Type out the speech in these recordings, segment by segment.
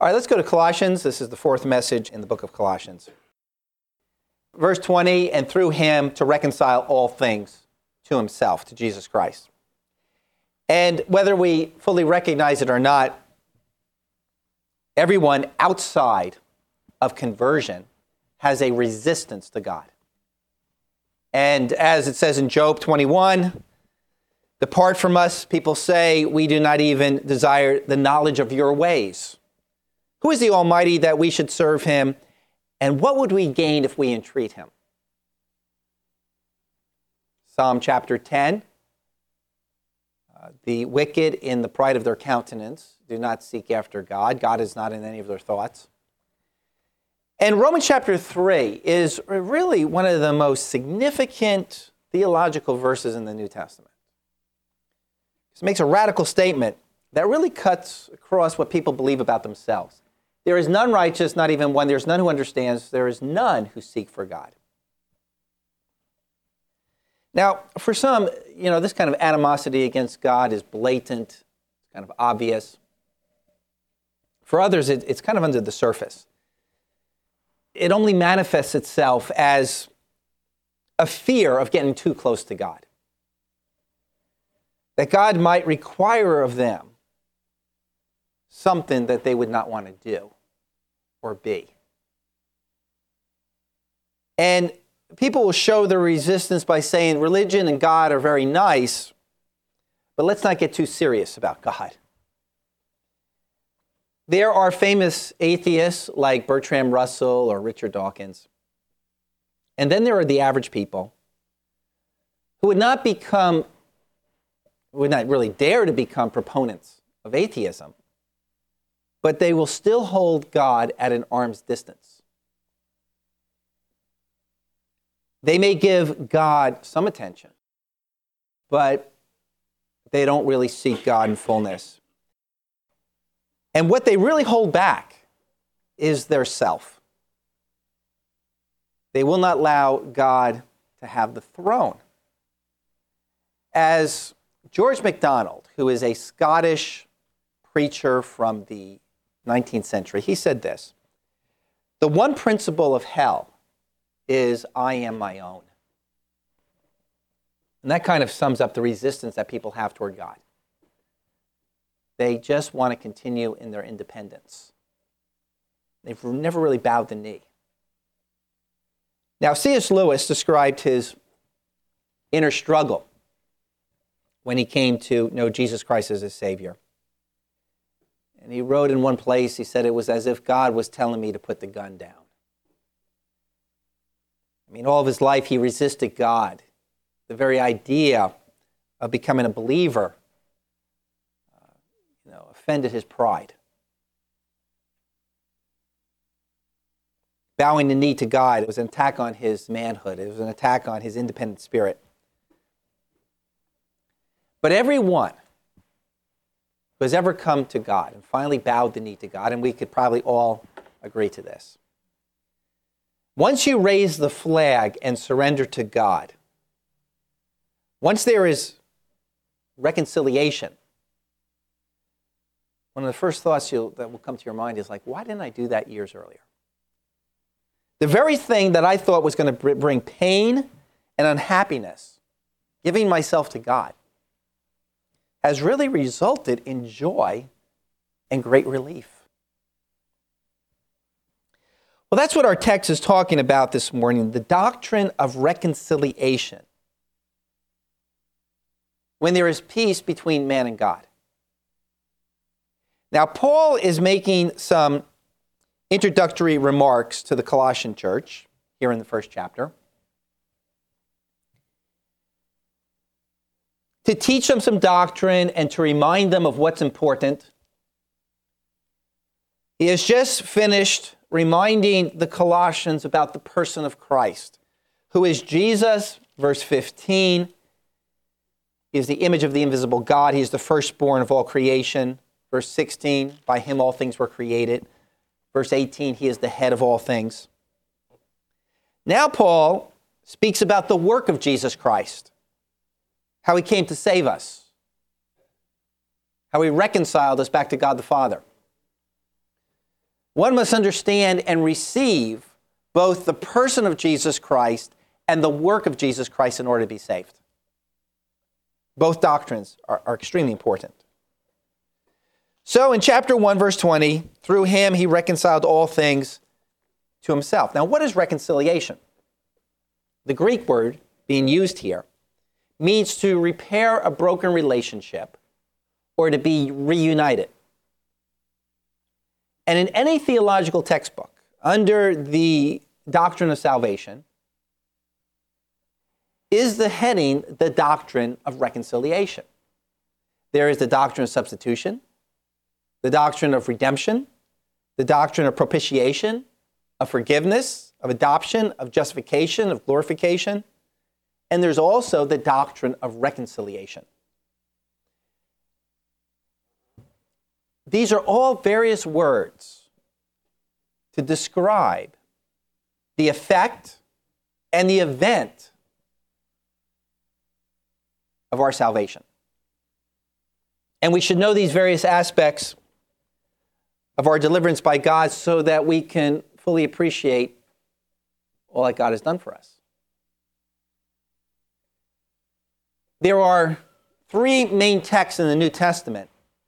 All right, let's go to Colossians. This is the fourth message in the book of Colossians. Verse 20, and through him to reconcile all things to himself, to Jesus Christ. And whether we fully recognize it or not, everyone outside of conversion has a resistance to God. And as it says in Job 21, depart from us, people say, we do not even desire the knowledge of your ways. Who is the Almighty that we should serve him? And what would we gain if we entreat him? Psalm chapter 10. The wicked in the pride of their countenance do not seek after God. God is not in any of their thoughts. And Romans chapter 3 is really one of the most significant theological verses in the New Testament. It makes a radical statement that really cuts across what people believe about themselves. There is none righteous, not even one. There's none who understands. There is none who seek for God. Now, for some, this kind of animosity against God is blatant, kind of obvious. For others, it's kind of under the surface. It only manifests itself as a fear of getting too close to God. That God might require of them something that they would not want to do or be. And people will show their resistance by saying religion and God are very nice, but let's not get too serious about God. There are famous atheists like Bertrand Russell or Richard Dawkins. And then there are the average people who would not really dare to become proponents of atheism, but they will still hold God at an arm's distance. They may give God some attention, but they don't really seek God in fullness. And what they really hold back is their self. They will not allow God to have the throne. As George MacDonald, who is a Scottish preacher from the 19th century, he said this: the one principle of hell is I am my own. And that kind of sums up the resistance that people have toward God. They just want to continue in their independence. They've never really bowed the knee. Now, C.S. Lewis described his inner struggle when he came to know Jesus Christ as his Savior. And he wrote in one place, he said, it was as if God was telling me to put the gun down. All of his life he resisted God. The very idea of becoming a believer offended his pride. Bowing the knee to God, it was an attack on his manhood. It was an attack on his independent spirit. But everyone who has ever come to God and finally bowed the knee to God, and we could probably all agree to this, once you raise the flag and surrender to God, once there is reconciliation, one of the first thoughts that will come to your mind is like, why didn't I do that years earlier? The very thing that I thought was going to bring pain and unhappiness, giving myself to God, has really resulted in joy and great relief. Well, that's what our text is talking about this morning, the doctrine of reconciliation. When there is peace between man and God. Now, Paul is making some introductory remarks to the Colossian church here in the first chapter, to teach them some doctrine and to remind them of what's important. He has just finished reminding the Colossians about the person of Christ, who is Jesus, verse 15. He is the image of the invisible God. He is the firstborn of all creation. Verse 16, by him all things were created. Verse 18, he is the head of all things. Now Paul speaks about the work of Jesus Christ, how he came to save us, how he reconciled us back to God the Father. One must understand and receive both the person of Jesus Christ and the work of Jesus Christ in order to be saved. Both doctrines are extremely important. So in chapter 1, verse 20, through him he reconciled all things to himself. Now, what is reconciliation? The Greek word being used here means to repair a broken relationship or to be reunited. And in any theological textbook, under the doctrine of salvation, is the heading the doctrine of reconciliation. There is the doctrine of substitution, the doctrine of redemption, the doctrine of propitiation, of forgiveness, of adoption, of justification, of glorification, and there's also the doctrine of reconciliation. These are all various words to describe the effect and the event of our salvation. And we should know these various aspects of our deliverance by God so that we can fully appreciate all that God has done for us. There are three main texts in the New Testament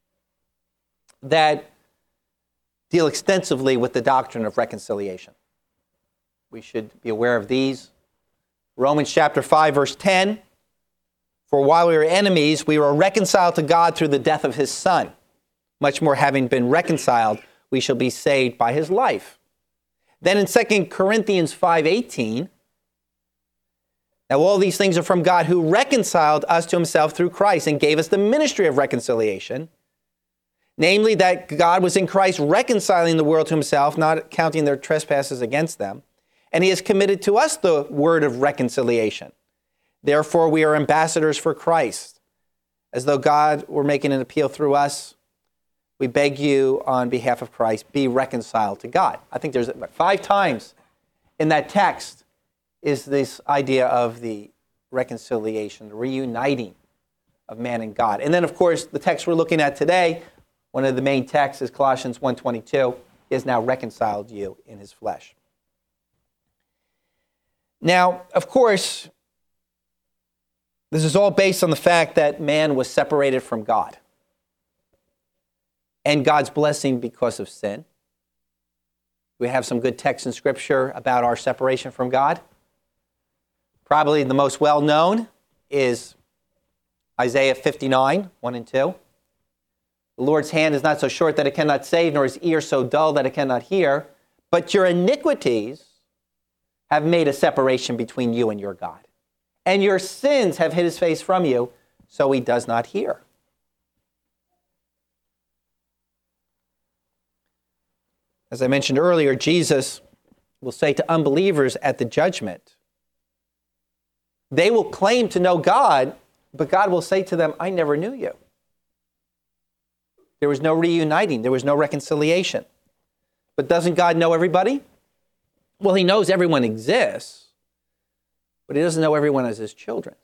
that deal extensively with the doctrine of reconciliation. We should be aware of these. Romans chapter 5, verse 10, for while we were enemies, we were reconciled to God through the death of his Son. Much more, having been reconciled, we shall be saved by his life. Then in 2 Corinthians 5:18, now all these things are from God who reconciled us to himself through Christ and gave us the ministry of reconciliation, namely that God was in Christ reconciling the world to himself, not counting their trespasses against them, and he has committed to us the word of reconciliation. Therefore, we are ambassadors for Christ. As though God were making an appeal through us, we beg you on behalf of Christ, be reconciled to God. I think there's 5 times in that text is this idea of the reconciliation, the reuniting of man and God. And then, of course, the text we're looking at today, one of the main texts is Colossians 1:22, he has now reconciled you in his flesh. Now, of course, this is all based on the fact that man was separated from God and God's blessing because of sin. We have some good texts in Scripture about our separation from God. Probably the most well-known is Isaiah 59, 1 and 2. The Lord's hand is not so short that it cannot save, nor his ear so dull that it cannot hear. But your iniquities have made a separation between you and your God. And your sins have hid his face from you, so he does not hear. As I mentioned earlier, Jesus will say to unbelievers at the judgment, they will claim to know God, but God will say to them, I never knew you. There was no reuniting. There was no reconciliation. But doesn't God know everybody? Well, he knows everyone exists, but he doesn't know everyone as his children.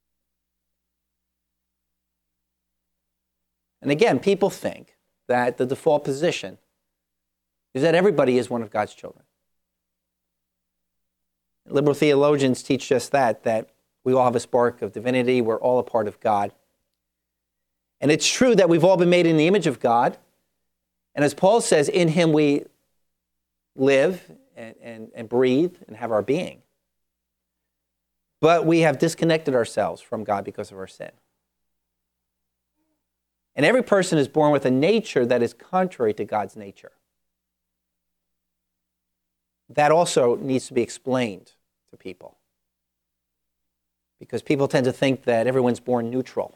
And again, people think that the default position is that everybody is one of God's children. Liberal theologians teach just that we all have a spark of divinity. We're all a part of God. And it's true that we've all been made in the image of God. And as Paul says, in him we live and breathe and have our being. But we have disconnected ourselves from God because of our sin. And every person is born with a nature that is contrary to God's nature. That also needs to be explained to people. Because people tend to think that everyone's born neutral.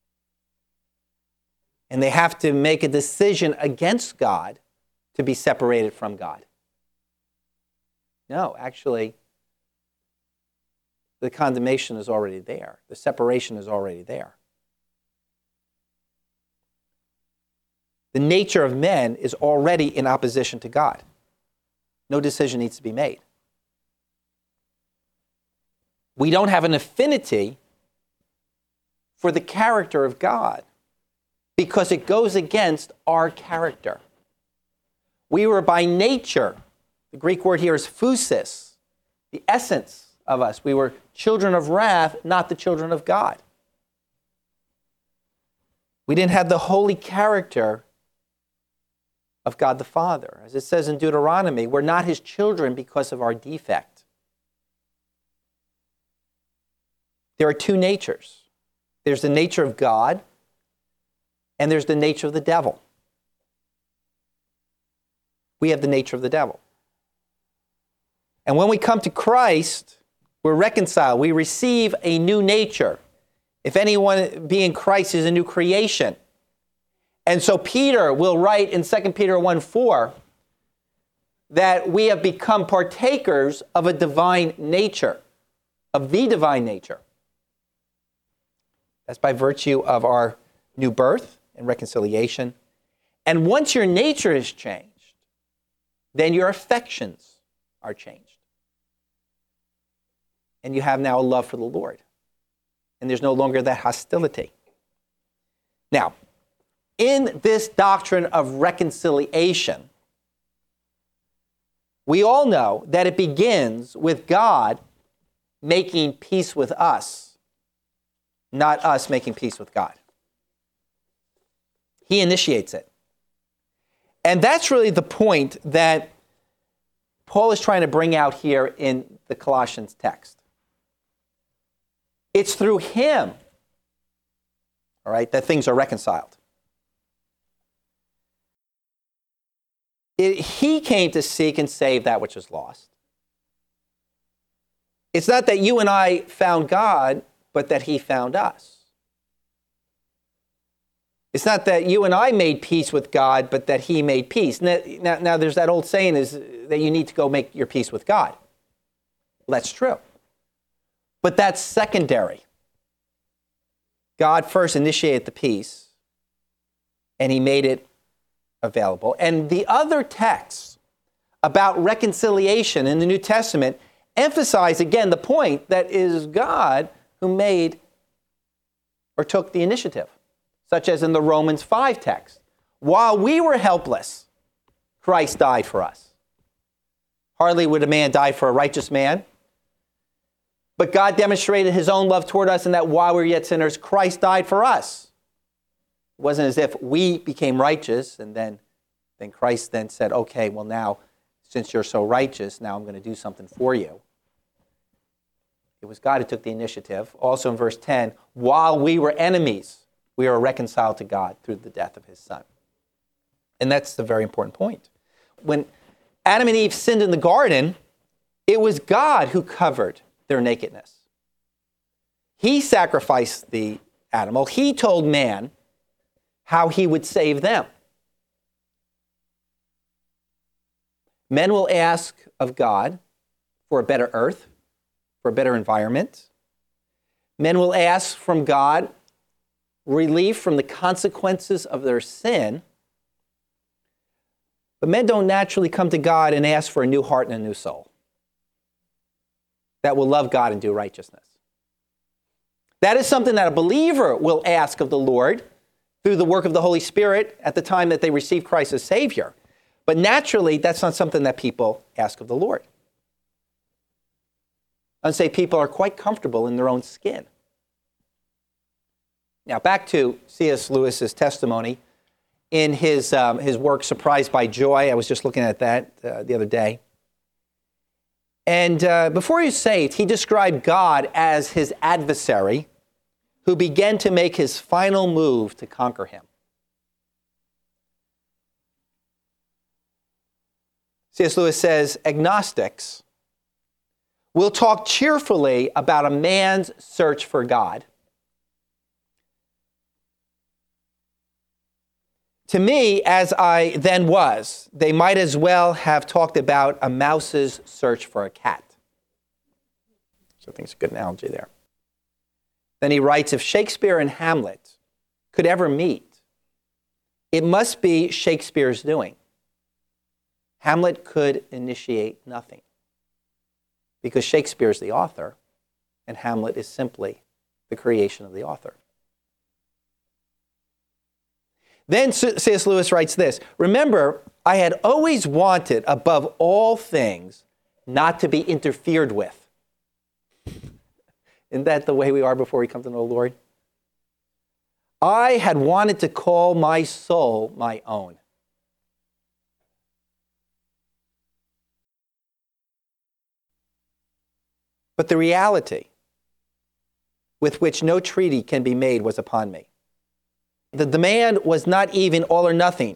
And they have to make a decision against God to be separated from God. No, actually, the condemnation is already there. The separation is already there. The nature of men is already in opposition to God. No decision needs to be made. We don't have an affinity for the character of God because it goes against our character. We were by nature, the Greek word here is phusis, the essence of us. We were children of wrath, not the children of God. We didn't have the holy character of God the Father. As it says in Deuteronomy, we're not his children because of our defect. There are two natures. There's the nature of God, and there's the nature of the devil. We have the nature of the devil. And when we come to Christ, we're reconciled. We receive a new nature. If anyone be in Christ is a new creation. And so Peter will write in 2 Peter 1:4 that we have become partakers of a divine nature, of the divine nature. That's by virtue of our new birth and reconciliation. And once your nature is changed, then your affections are changed. And you have now a love for the Lord. And there's no longer that hostility. Now, in this doctrine of reconciliation, we all know that it begins with God making peace with us, not us making peace with God. He initiates it. And that's really the point that Paul is trying to bring out here in the Colossians text. It's through him, all right, that things are reconciled. He came to seek and save that which is lost. It's not that you and I found God, but that he found us. It's not that you and I made peace with God, but that he made peace. Now there's that old saying is that you need to go make your peace with God. Well, that's true. But that's secondary. God first initiated the peace, and he made it available. And the other texts about reconciliation in the New Testament emphasize again the point that it is God who made or took the initiative, such as in the Romans 5 text. While we were helpless, Christ died for us. Hardly would a man die for a righteous man, but God demonstrated his own love toward us in that while we were yet sinners, Christ died for us. It wasn't as if we became righteous and then Christ then said, okay, well now, since you're so righteous, now I'm going to do something for you. It was God who took the initiative. Also in verse 10, while we were enemies, we are reconciled to God through the death of his Son. And that's the very important point. When Adam and Eve sinned in the garden, it was God who covered their nakedness. He sacrificed the animal. He told man how he would save them. Men will ask of God for a better earth, for a better environment. Men will ask from God relief from the consequences of their sin. But men don't naturally come to God and ask for a new heart and a new soul that will love God and do righteousness. That is something that a believer will ask of the Lord through the work of the Holy Spirit at the time that they receive Christ as Savior. But naturally, that's not something that people ask of the Lord. I'd say people are quite comfortable in their own skin. Now, back to C.S. Lewis's testimony in his work, Surprised by Joy. I was just looking at that the other day. And before he was saved, he described God as his adversary who began to make his final move to conquer him. C.S. Lewis says, agnostics will talk cheerfully about a man's search for God. To me, as I then was, they might as well have talked about a mouse's search for a cat. So I think it's a good analogy there. Then he writes, if Shakespeare and Hamlet could ever meet, it must be Shakespeare's doing. Hamlet could initiate nothing because Shakespeare is the author and Hamlet is simply the creation of the author. Then C.S. Lewis writes this, remember, I had always wanted, above all things, not to be interfered with. Isn't that the way we are before we come to know the Lord? I had wanted to call my soul my own. But the reality with which no treaty can be made was upon me. The demand was not even all or nothing.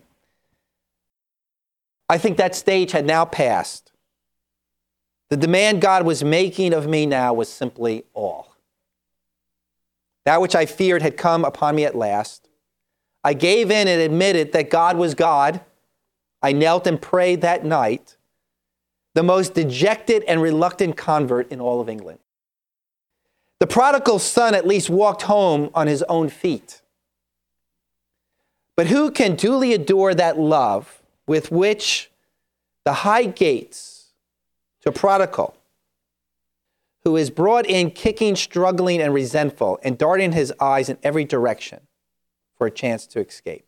I think that stage had now passed. The demand God was making of me now was simply all. That which I feared had come upon me at last. I gave in and admitted that God was God. I knelt and prayed that night, the most dejected and reluctant convert in all of England. The prodigal son at least walked home on his own feet. But who can duly adore that love with which the high gates to a prodigal, who is brought in kicking, struggling, and resentful, and darting his eyes in every direction for a chance to escape?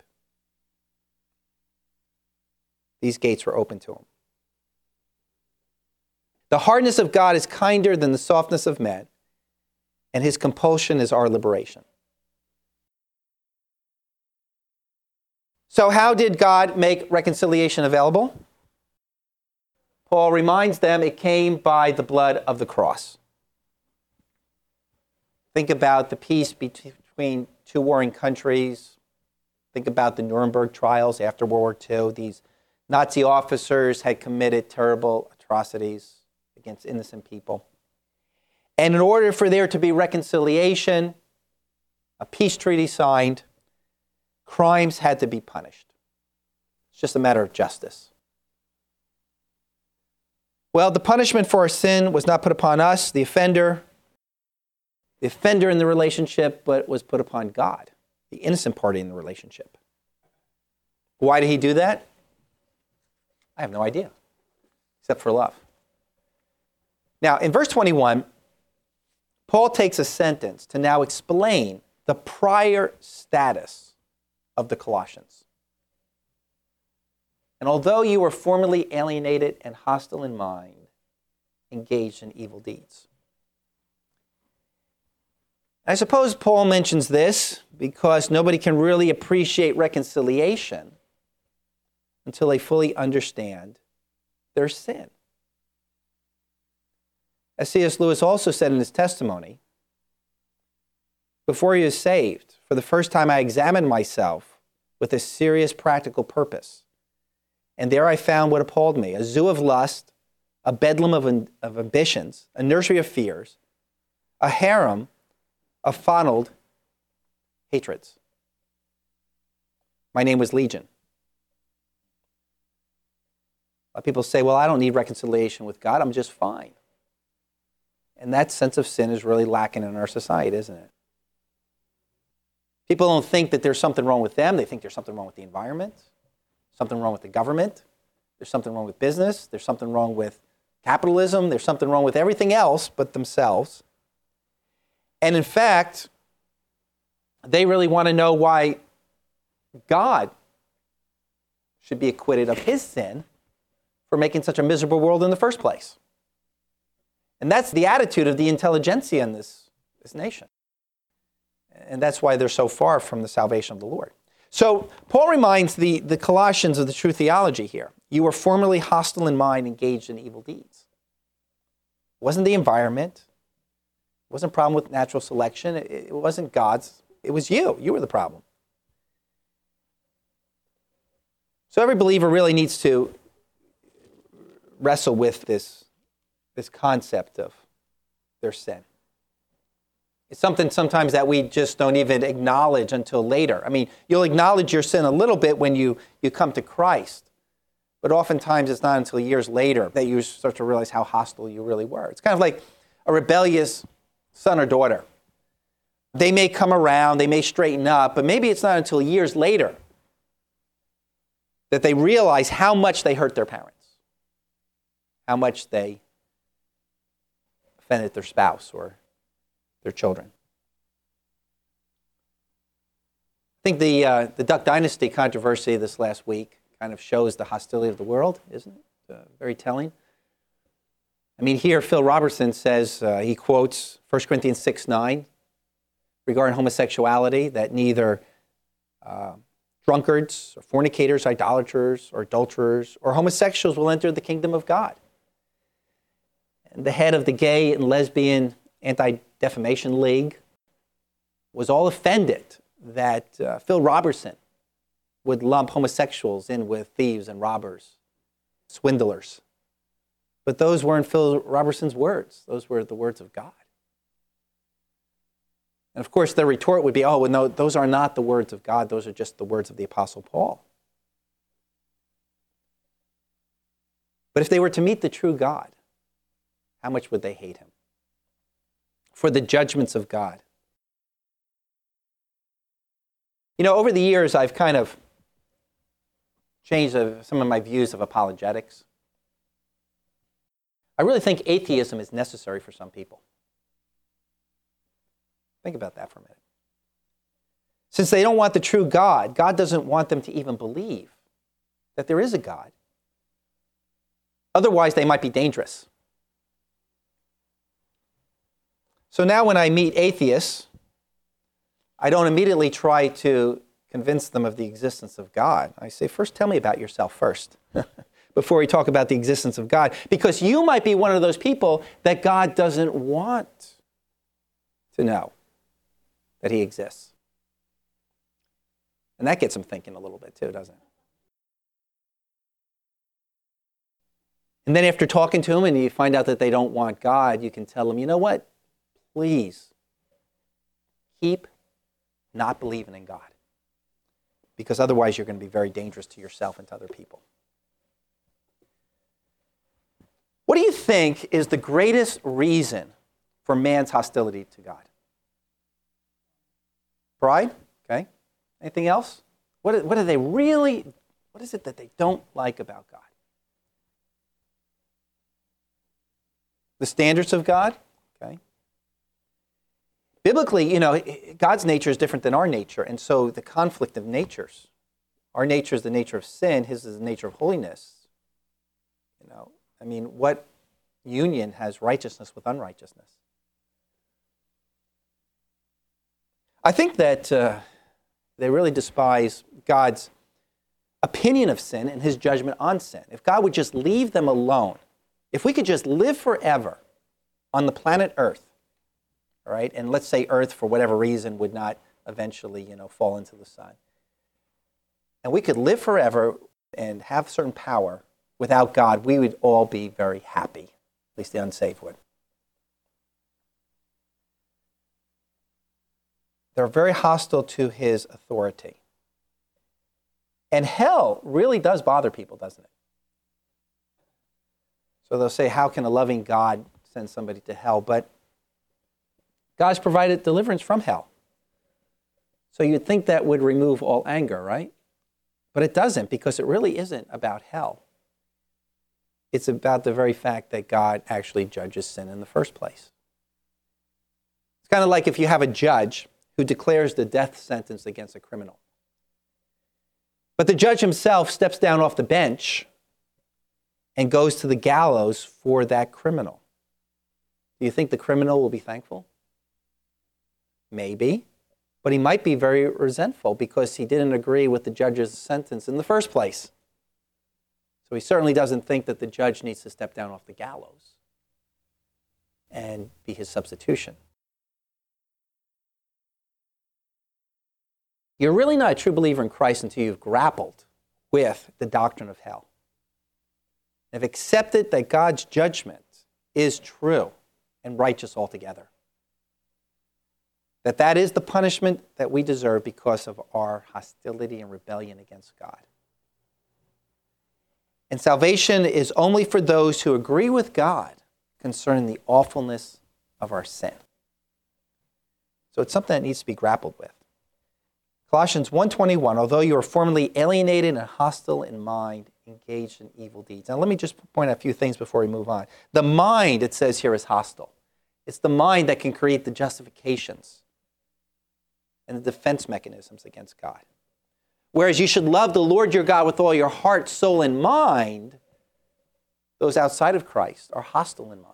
These gates were open to him. The hardness of God is kinder than the softness of men, and his compulsion is our liberation. So how did God make reconciliation available? Paul reminds them it came by the blood of the cross. Think about the peace between two warring countries. Think about the Nuremberg trials after World War II. These Nazi officers had committed terrible atrocities against innocent people. And in order for there to be reconciliation, a peace treaty signed, crimes had to be punished. It's just a matter of justice. Well, the punishment for our sin was not put upon us, the offender in the relationship, but was put upon God, the innocent party in the relationship. Why did he do that? I have no idea, except for love. Now, in verse 21, Paul takes a sentence to now explain the prior status of the Colossians. And although you were formerly alienated and hostile in mind, engaged in evil deeds. I suppose Paul mentions this because nobody can really appreciate reconciliation until they fully understand their sin. As C.S. Lewis also said in his testimony, before he was saved, for the first time I examined myself with a serious practical purpose. And there I found what appalled me, a zoo of lust, a bedlam of ambitions, a nursery of fears, a harem of fondled hatreds. My name was Legion. A lot of people say, well, I don't need reconciliation with God, I'm just fine. And that sense of sin is really lacking in our society, isn't it? People don't think that there's something wrong with them. They think there's something wrong with the environment, something wrong with the government, there's something wrong with business, there's something wrong with capitalism, there's something wrong with everything else but themselves. And in fact, they really want to know why God should be acquitted of his sin for making such a miserable world in the first place. And that's the attitude of the intelligentsia in this nation. And that's why they're so far from the salvation of the Lord. So Paul reminds the Colossians of the true theology here. You were formerly hostile in mind, engaged in evil deeds. It wasn't the environment. It wasn't a problem with natural selection. It wasn't God's. It was you. You were the problem. So every believer really needs to wrestle with this concept of their sin. It's something sometimes that we just don't even acknowledge until later. I mean, you'll acknowledge your sin a little bit when you come to Christ, but oftentimes it's not until years later that you start to realize how hostile you really were. It's kind of like a rebellious son or daughter. They may come around, they may straighten up, but maybe it's not until years later that they realize how much they hurt their parents, how much they offended their spouse or their children. I think the Duck Dynasty controversy this last week kind of shows the hostility of the world, isn't it? Very telling. I mean, here Phil Robertson says, he quotes 1 Corinthians 6:9 regarding homosexuality, that neither drunkards or fornicators, idolaters or adulterers or homosexuals will enter the kingdom of God. And the head of the Gay and Lesbian Anti-Defamation League was all offended that Phil Robertson would lump homosexuals in with thieves and robbers, swindlers. But those weren't Phil Robertson's words. Those were the words of God. And of course, their retort would be, oh, well, no, those are not the words of God. Those are just the words of the Apostle Paul. But if they were to meet the true God, how much would they hate him for the judgments of God? You know, over the years, I've kind of changed some of my views of apologetics. I really think atheism is necessary for some people. Think about that for a minute. Since they don't want the true God, God doesn't want them to even believe that there is a God. Otherwise, they might be dangerous. So now when I meet atheists, I don't immediately try to convince them of the existence of God. I say, first, tell me about yourself first, before we talk about the existence of God. Because you might be one of those people that God doesn't want to know that he exists. And that gets them thinking a little bit too, doesn't it? And then after talking to them and you find out that they don't want God, you can tell them, you know what? Please keep not believing in God. Because otherwise you're going to be very dangerous to yourself and to other people. What do you think is the greatest reason for man's hostility to God? Pride? Okay. Anything else? What is it that they don't like about God? The standards of God? Okay. Biblically, you know, God's nature is different than our nature, and so the conflict of natures. Our nature is the nature of sin, his is the nature of holiness. You know, I mean, what union has righteousness with unrighteousness? I think that they really despise God's opinion of sin and his judgment on sin. If God would just leave them alone, if we could just live forever on the planet Earth, all right, and let's say Earth, for whatever reason, would not eventually, you know, fall into the sun, and we could live forever and have certain power without God, we would all be very happy, at least the unsaved would. They're very hostile to his authority. And hell really does bother people, doesn't it? So they'll say, how can a loving God send somebody to hell? But God's provided deliverance from hell. So you'd think that would remove all anger, right? But it doesn't, because it really isn't about hell. It's about the very fact that God actually judges sin in the first place. It's kind of like if you have a judge who declares the death sentence against a criminal. But the judge himself steps down off the bench and goes to the gallows for that criminal. Do you think the criminal will be thankful? Maybe. But he might be very resentful because he didn't agree with the judge's sentence in the first place. So he certainly doesn't think that the judge needs to step down off the gallows and be his substitution. You're really not a true believer in Christ until you've grappled with the doctrine of hell. Have accepted that God's judgment is true and righteous altogether. That is the punishment that we deserve because of our hostility and rebellion against God. And salvation is only for those who agree with God concerning the awfulness of our sin. So it's something that needs to be grappled with. Colossians 1:21, although you were formerly alienated and hostile in mind, engaged in evil deeds. Now let me just point out a few things before we move on. The mind, it says here, is hostile. It's the mind that can create the justifications and the defense mechanisms against God. Whereas you should love the Lord your God with all your heart, soul, and mind, those outside of Christ are hostile in mind.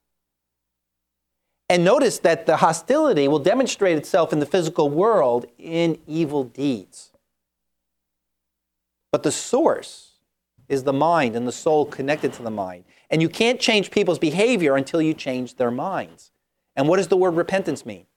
And notice that the hostility will demonstrate itself in the physical world in evil deeds. But the source is the mind and the soul connected to the mind. And you can't change people's behavior until you change their minds. And what does the word repentance mean?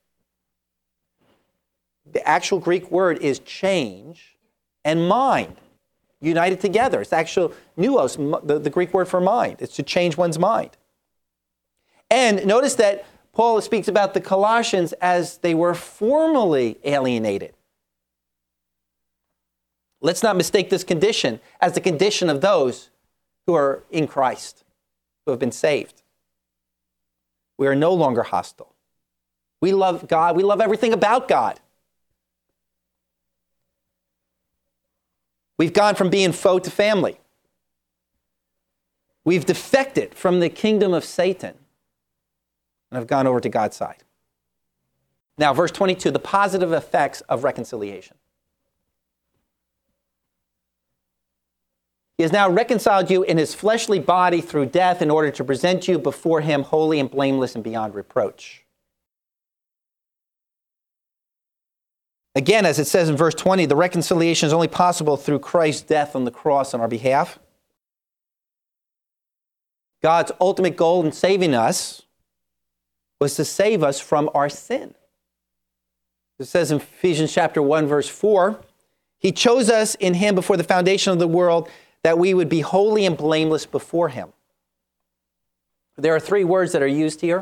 The actual Greek word is change and mind united together. It's actual nous, the Greek word for mind. It's to change one's mind. And notice that Paul speaks about the Colossians as they were formerly alienated. Let's not mistake this condition as the condition of those who are in Christ, who have been saved. We are no longer hostile. We love God. We love everything about God. We've gone from being foe to family. We've defected from the kingdom of Satan and have gone over to God's side. Now, verse 22, the positive effects of reconciliation. He has now reconciled you in his fleshly body through death in order to present you before him holy and blameless and beyond reproach. Again, as it says in verse 20, the reconciliation is only possible through Christ's death on the cross on our behalf. God's ultimate goal in saving us was to save us from our sin. It says in Ephesians chapter 1, verse 4, he chose us in him before the foundation of the world that we would be holy and blameless before him. There are three words that are used here.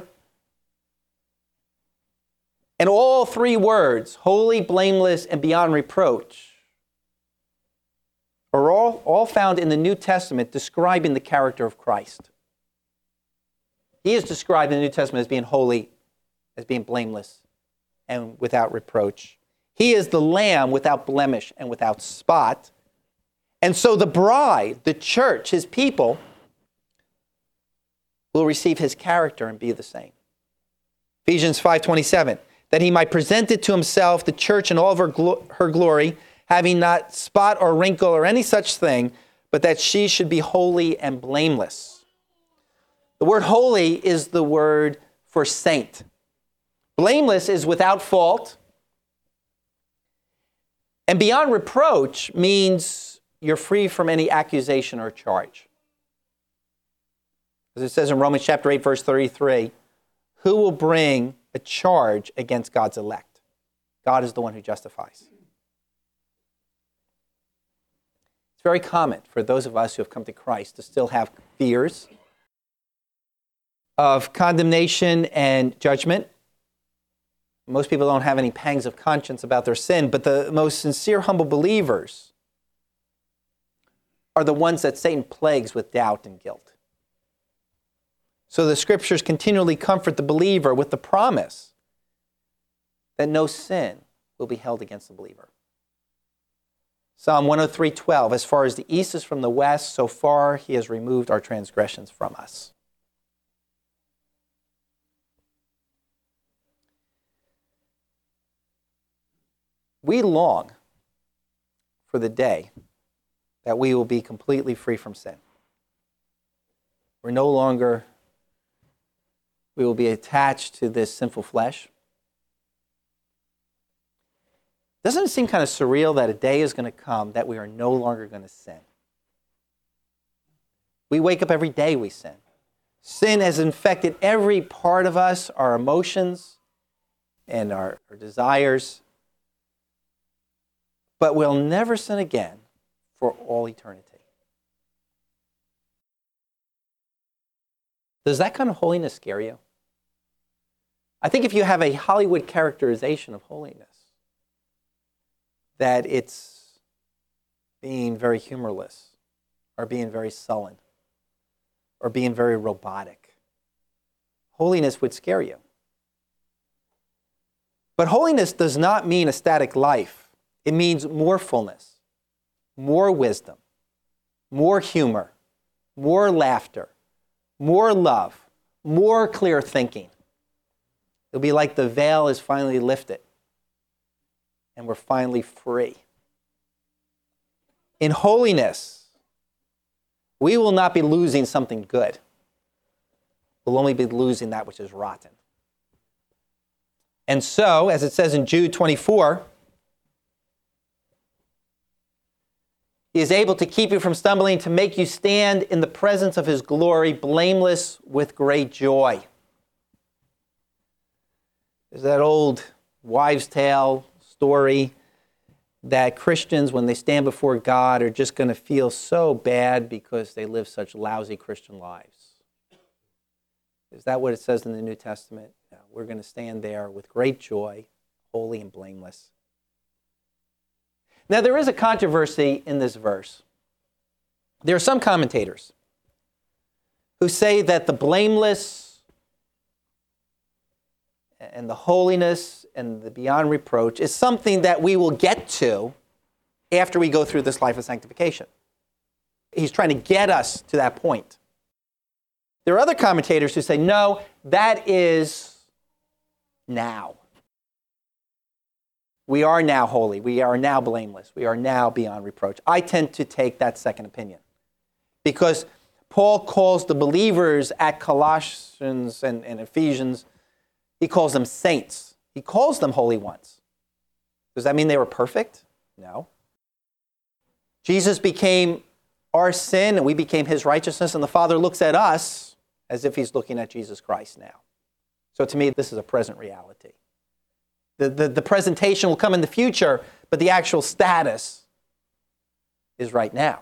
And all three words, holy, blameless, and beyond reproach, are all found in the New Testament describing the character of Christ. He is described in the New Testament as being holy, as being blameless, and without reproach. He is the Lamb without blemish and without spot. And so the bride, the church, his people, will receive his character and be the same. Ephesians 5:27, that he might present it to himself, the church in all of her glory, having not spot or wrinkle or any such thing, but that she should be holy and blameless. The word holy is the word for saint. Blameless is without fault. And beyond reproach means you're free from any accusation or charge. As it says in Romans chapter 8, verse 33, who will bring a charge against God's elect? God is the one who justifies. It's very common for those of us who have come to Christ to still have fears of condemnation and judgment. Most people don't have any pangs of conscience about their sin, but the most sincere, humble believers are the ones that Satan plagues with doubt and guilt. So the scriptures continually comfort the believer with the promise that no sin will be held against the believer. Psalm 103:12, as far as the east is from the west, so far he has removed our transgressions from us. We long for the day that we will be completely free from sin. We will be attached to this sinful flesh. Doesn't it seem kind of surreal that a day is going to come that we are no longer going to sin? We wake up every day, we sin. Sin has infected every part of us, our emotions and our desires. But we'll never sin again for all eternity. Does that kind of holiness scare you? I think if you have a Hollywood characterization of holiness, that it's being very humorless, or being very sullen, or being very robotic. Holiness would scare you. But holiness does not mean a static life. It means more fullness, more wisdom, more humor, more laughter, more love, more clear thinking. It'll be like the veil is finally lifted and we're finally free. in holiness, we will not be losing something good. We'll only be losing that which is rotten. And so, as it says in Jude 24, he is able to keep you from stumbling, to make you stand in the presence of his glory, blameless with great joy. There's that old wives' tale story that Christians, when they stand before God, are just going to feel so bad because they live such lousy Christian lives. Is that what it says in the New Testament? No, we're going to stand there with great joy, holy and blameless. Now, there is a controversy in this verse. There are some commentators who say that the blameless and the holiness and the beyond reproach is something that we will get to after we go through this life of sanctification. He's trying to get us to that point. There are other commentators who say, no, that is now. We are now holy. We are now blameless. We are now beyond reproach. I tend to take that second opinion because Paul calls the believers at Colossians and Ephesians, he calls them saints. He calls them holy ones. Does that mean they were perfect? No. Jesus became our sin and we became his righteousness, and the Father looks at us as if he's looking at Jesus Christ now. So to me, this is a present reality. The presentation will come in the future, but the actual status is right now.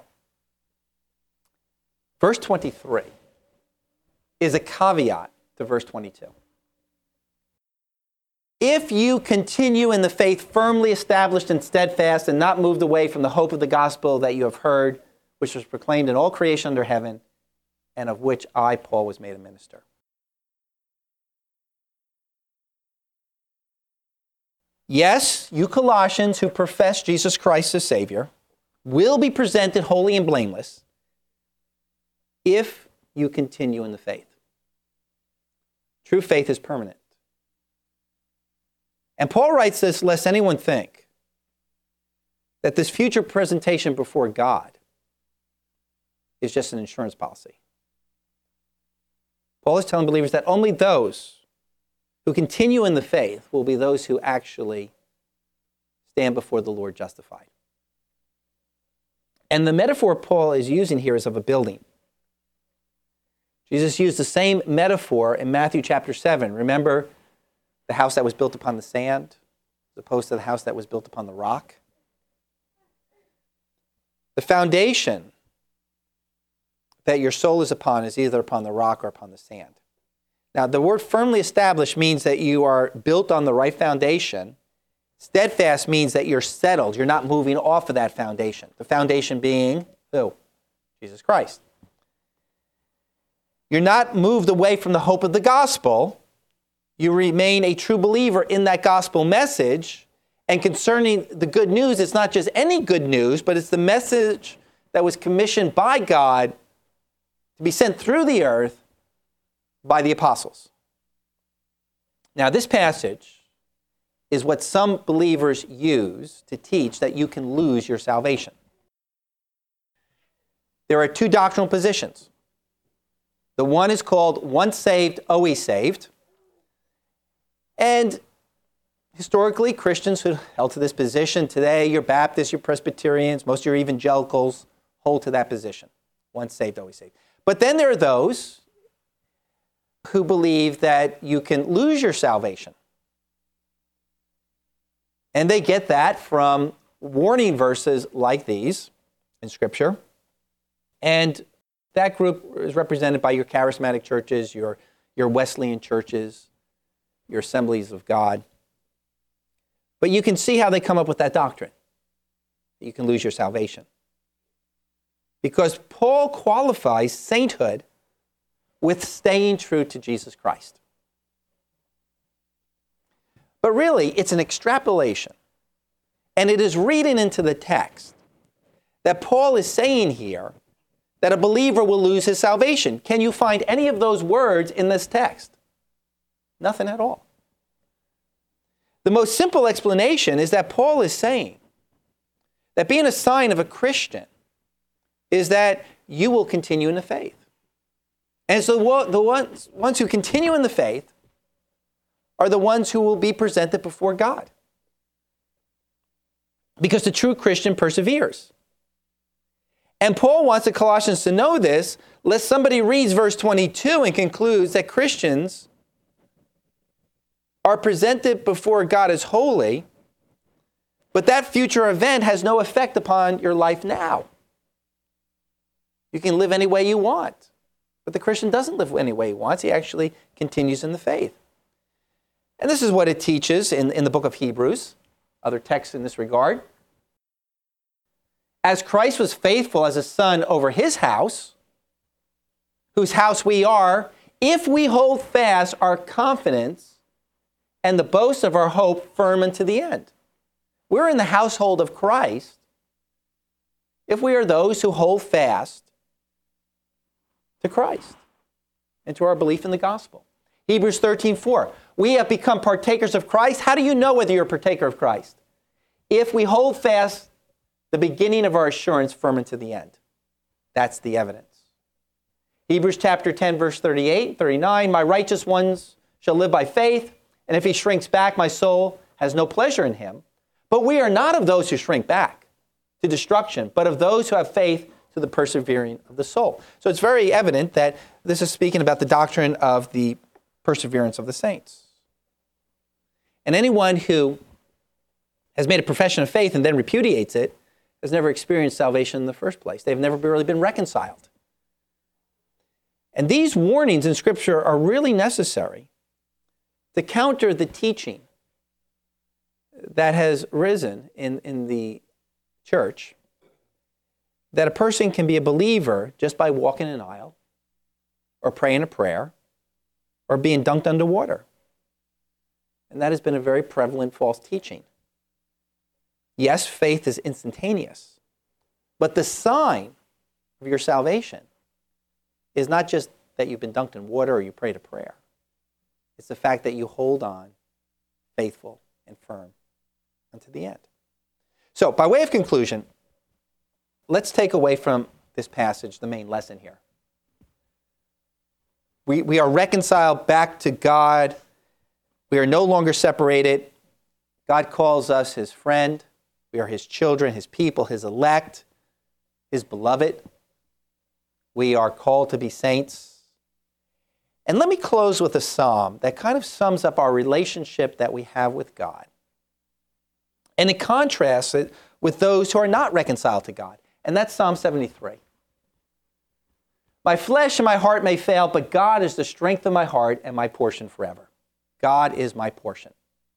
Verse 23 is a caveat to verse 22. If you continue in the faith firmly established and steadfast and not moved away from the hope of the gospel that you have heard, which was proclaimed in all creation under heaven, and of which I, Paul, was made a minister. Yes, you Colossians who profess Jesus Christ as Savior will be presented holy and blameless if you continue in the faith. True faith is permanent. And Paul writes this lest anyone think that this future presentation before God is just an insurance policy. Paul is telling believers that only those who continue in the faith will be those who actually stand before the Lord justified. And the metaphor Paul is using here is of a building. Jesus used the same metaphor in Matthew chapter 7. Remember the house that was built upon the sand as opposed to the house that was built upon the rock? The foundation that your soul is upon is either upon the rock or upon the sand. Now, the word firmly established means that you are built on the right foundation. Steadfast means that you're settled. You're not moving off of that foundation. The foundation being who? Jesus Christ. You're not moved away from the hope of the gospel. You remain a true believer in that gospel message. And concerning the good news, it's not just any good news, but it's the message that was commissioned by God to be sent through the earth by the apostles. Now, this passage is what some believers use to teach that you can lose your salvation. There are two doctrinal positions. The one is called once saved, always saved. And historically, Christians who held to this position, today you're Baptists, you're Presbyterians, most of your evangelicals hold to that position. Once saved, always saved. But then there are those who believe that you can lose your salvation. And they get that from warning verses like these in Scripture. And that group is represented by your charismatic churches, your Wesleyan churches, your Assemblies of God. But you can see how they come up with that doctrine. You can lose your salvation. Because Paul qualifies sainthood with staying true to Jesus Christ. But really, it's an extrapolation. And it is reading into the text that Paul is saying here that a believer will lose his salvation. Can you find any of those words in this text? Nothing at all. The most simple explanation is that Paul is saying that being a sign of a Christian is that you will continue in the faith. And so the ones who continue in the faith are the ones who will be presented before God. Because the true Christian perseveres. And Paul wants the Colossians to know this, lest somebody reads verse 22 and concludes that Christians are presented before God as holy, but that future event has no effect upon your life now. You can live any way you want. But the Christian doesn't live any way he wants. He actually continues in the faith. And this is what it teaches in the book of Hebrews, other texts in this regard. As Christ was faithful as a son over his house, whose house we are, if we hold fast our confidence and the boast of our hope firm unto the end. We're in the household of Christ if we are those who hold fast to Christ and to our belief in the gospel. Hebrews 13:4. We have become partakers of Christ. How do you know whether you're a partaker of Christ? If we hold fast the beginning of our assurance firm unto the end. That's the evidence. Hebrews chapter 10, verse 38, 39. My righteous ones shall live by faith, and if he shrinks back, my soul has no pleasure in him. But we are not of those who shrink back to destruction, but of those who have faith to the persevering of the soul. So it's very evident that this is speaking about the doctrine of the perseverance of the saints. And anyone who has made a profession of faith and then repudiates it has never experienced salvation in the first place. They've never really been reconciled. And these warnings in Scripture are really necessary to counter the teaching that has risen in the church that a person can be a believer just by walking an aisle or praying a prayer or being dunked under water. And that has been a very prevalent false teaching. Yes, faith is instantaneous, but the sign of your salvation is not just that you've been dunked in water or you prayed a prayer. It's the fact that you hold on faithful and firm unto the end. So, by way of conclusion, let's take away from this passage the main lesson here. We are reconciled back to God. We are no longer separated. God calls us his friend. We are his children, his people, his elect, his beloved. We are called to be saints. And let me close with a psalm that kind of sums up our relationship that we have with God. And it contrasts it with those who are not reconciled to God. And that's Psalm 73. My flesh and my heart may fail, but God is the strength of my heart and my portion forever. God is my portion.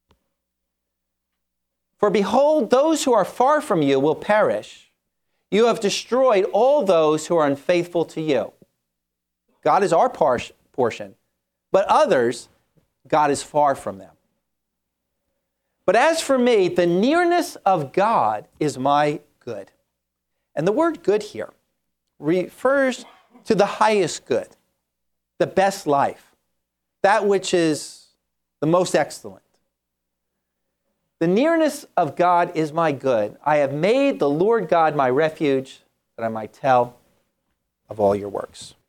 For behold, those who are far from you will perish. You have destroyed all those who are unfaithful to you. God is our portion, but others, God is far from them. But as for me, the nearness of God is my good. And the word good here refers to the highest good, the best life, that which is the most excellent. The nearness of God is my good. I have made the Lord God my refuge, that I might tell of all your works.